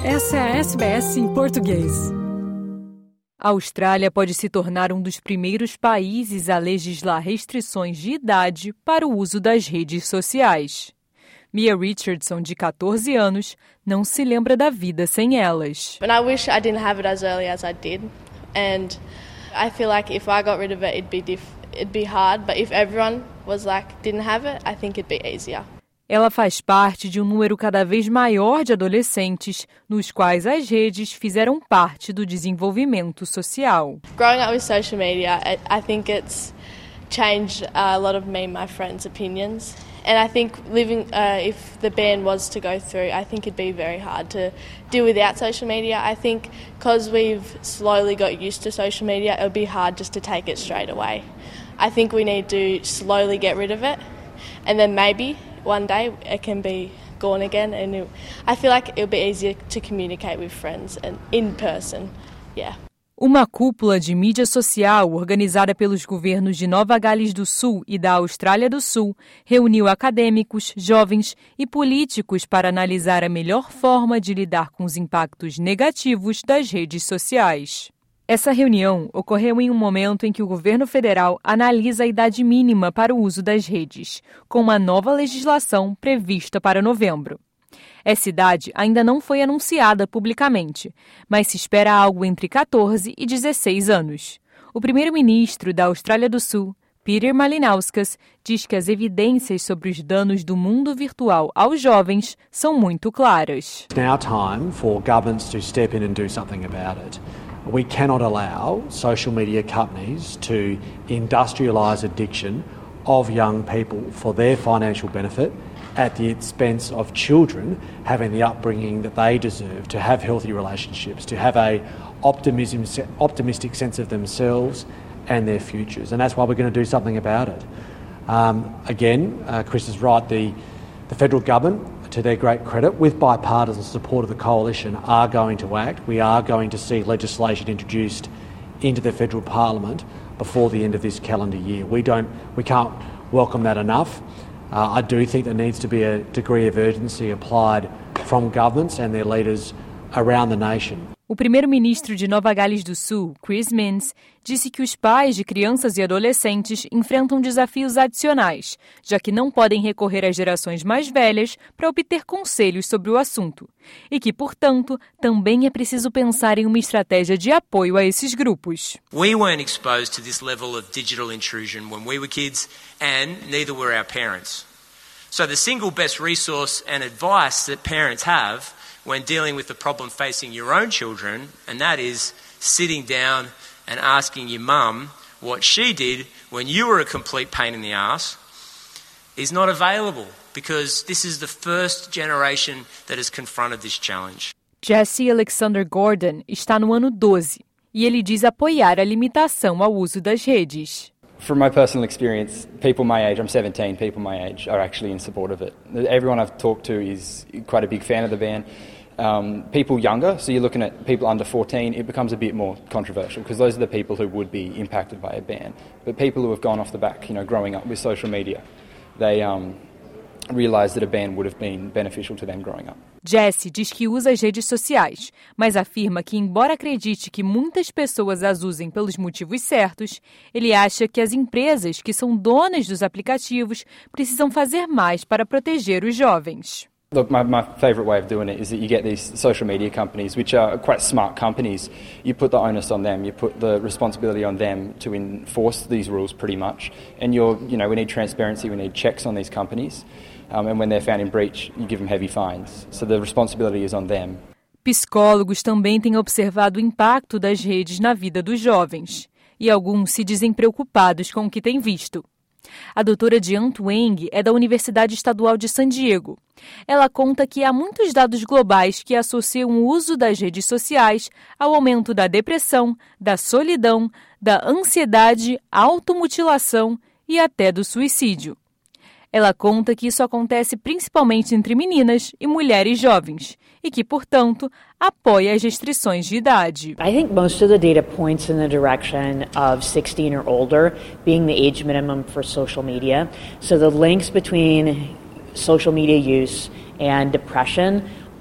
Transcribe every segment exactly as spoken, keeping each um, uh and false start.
Essa é a S B S em português. A Austrália pode se tornar um dos primeiros países a legislar restrições de idade para o uso das redes sociais. Mia Richardson, de catorze anos, não se lembra da vida sem elas. And I wish I didn't have it as early as I did. And I feel like if I got rid of it, it'd be diff- it'd be hard. But if everyone was like didn't have it, I think it'd be easier. Ela faz parte de um número cada vez maior de adolescentes, nos quais as redes fizeram parte do desenvolvimento social. Growing up with social media, I think it's changed a lot of me and my friends' opinions. And I think living, uh, if the ban was to go through, I think it'd be very hard to deal without social media. I think because we've slowly got used to social media, it would be hard just to take it straight away. I think we need to slowly get rid of it, and then maybe one day it can be gone again. And it, I feel like it'll be easier to communicate with friends and in person. Yeah. Uma cúpula de mídia social organizada pelos governos de Nova Gales do Sul e da Austrália do Sul reuniu acadêmicos, jovens e políticos para analisar a melhor forma de lidar com os impactos negativos das redes sociais. Essa reunião ocorreu em um momento em que o governo federal analisa a idade mínima para o uso das redes, com uma nova legislação prevista para novembro. Essa idade ainda não foi anunciada publicamente, mas se espera algo entre catorze e dezesseis anos. O primeiro-ministro da Austrália do Sul, Peter Malinauskas, diz que as evidências sobre os danos do mundo virtual aos jovens são muito claras. It's now time for governments to step in and do something about it. We cannot allow social media companies to industrialise addiction of young people for their financial benefit at the expense of children having the upbringing that they deserve, to have healthy relationships, to have a optimism, optimistic sense of themselves and their futures. And that's why we're going to do something about it. Um, again, uh, Chris is right, the, the federal government, to their great credit, with bipartisan support of the coalition, are going to act. We are going to see legislation introduced into the federal parliament before the end of this calendar year. We don't, we can't welcome that enough. Uh, I do think there needs to be a degree of urgency applied from governments and their leaders around the nation. O primeiro-ministro de Nova Gales do Sul, Chris Minns, disse que os pais de crianças e adolescentes enfrentam desafios adicionais, já que não podem recorrer às gerações mais velhas para obter conselhos sobre o assunto, e que, portanto, também é preciso pensar em uma estratégia de apoio a esses grupos. We weren't exposed to this level of digital intrusion when we were kids, and neither were our parents. So the single best resource and advice that parents have when dealing with the problem facing your own children, and that is sitting down and asking your mum what she did when you were a complete pain in the ass, is not available, because this is the first generation that has confronted this challenge. Jesse Alexander Gordon está no ano doze e ele diz apoiar a limitação ao uso das redes. From my personal experience, people my age, I'm seventeen, people my age are actually in support of it. Everyone I've talked to is quite a big fan of the ban. Um, people younger, so you're looking at people under fourteen, it becomes a bit more controversial because those are the people who would be impacted by a ban. But people who have gone off the back, you know, growing up with social media, they um, realise that a ban would have been beneficial to them growing up. Jesse diz que usa as redes sociais, mas afirma que, embora acredite que muitas pessoas as usem pelos motivos certos, ele acha que as empresas que são donas dos aplicativos precisam fazer mais para proteger os jovens. Look, my, my favourite way of doing it is that you get these social media companies, which are quite smart companies. You put the onus on them, you put the responsibility on them to enforce these rules pretty much. And you're, you know, we need transparency, we need checks on these companies. Um, and when they're found in breach, you give them heavy fines. So the responsibility is on them. Psicólogos também têm observado o impacto das redes na vida dos jovens. E alguns se dizem preocupados com o que têm visto. A doutora Jian Wang é da Universidade Estadual de San Diego. Ela conta que há muitos dados globais que associam o uso das redes sociais ao aumento da depressão, da solidão, da ansiedade, automutilação e até do suicídio. Ela conta que isso acontece principalmente entre meninas e mulheres jovens e que, portanto, apoia as restrições de idade. I think most of the data points in the direction of sixteen or older being the age minimum for social media. So the links between social media use and depression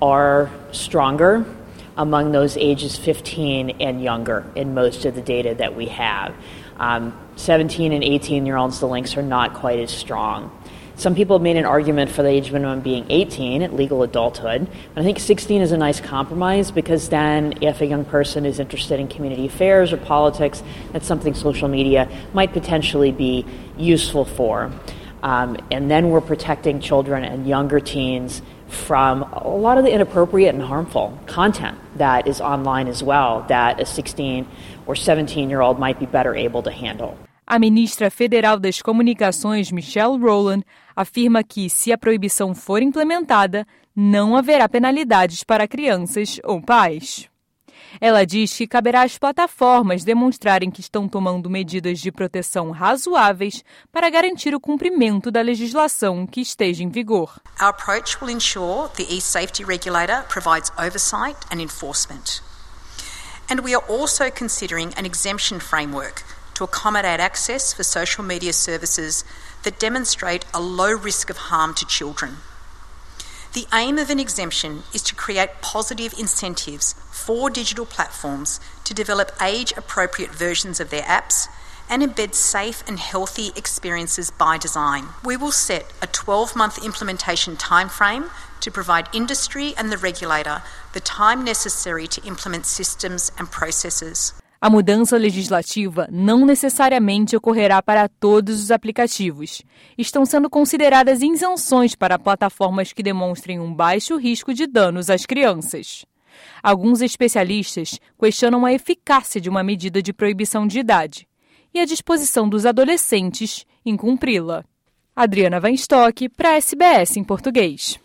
are stronger among those ages fifteen and younger in most of the data that we have. Um, seventeen and eighteen-year-olds, the links are not quite as strong. Some people have made an argument for the age minimum being eighteen at legal adulthood. I think sixteen is a nice compromise because then if a young person is interested in community affairs or politics, that's something social media might potentially be useful for. Um, and then we're protecting children and younger teens from a lot of the inappropriate and harmful content that is online as well, that a sixteen or seventeen-year-old might be better able to handle. A ministra federal das Comunicações, Michelle Rowland, afirma que, se a proibição for implementada, não haverá penalidades para crianças ou pais. Ela diz que caberá às plataformas demonstrarem que estão tomando medidas de proteção razoáveis para garantir o cumprimento da legislação que esteja em vigor. Our approach will ensure the e-safety regulator provides oversight and enforcement. And we are also considering an exemption framework to accommodate access for social media services that demonstrate a low risk of harm to children. The aim of an exemption is to create positive incentives for digital platforms to develop age-appropriate versions of their apps and embed safe and healthy experiences by design. We will set a twelve-month implementation timeframe to provide industry and the regulator the time necessary to implement systems and processes. A mudança legislativa não necessariamente ocorrerá para todos os aplicativos. Estão sendo consideradas isenções para plataformas que demonstrem um baixo risco de danos às crianças. Alguns especialistas questionam a eficácia de uma medida de proibição de idade e a disposição dos adolescentes em cumpri-la. Adriana Weinstock, para a S B S em português.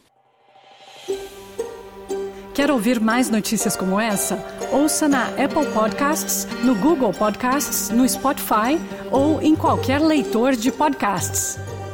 Quer ouvir mais notícias como essa? Ouça na Apple Podcasts, no Google Podcasts, no Spotify ou em qualquer leitor de podcasts.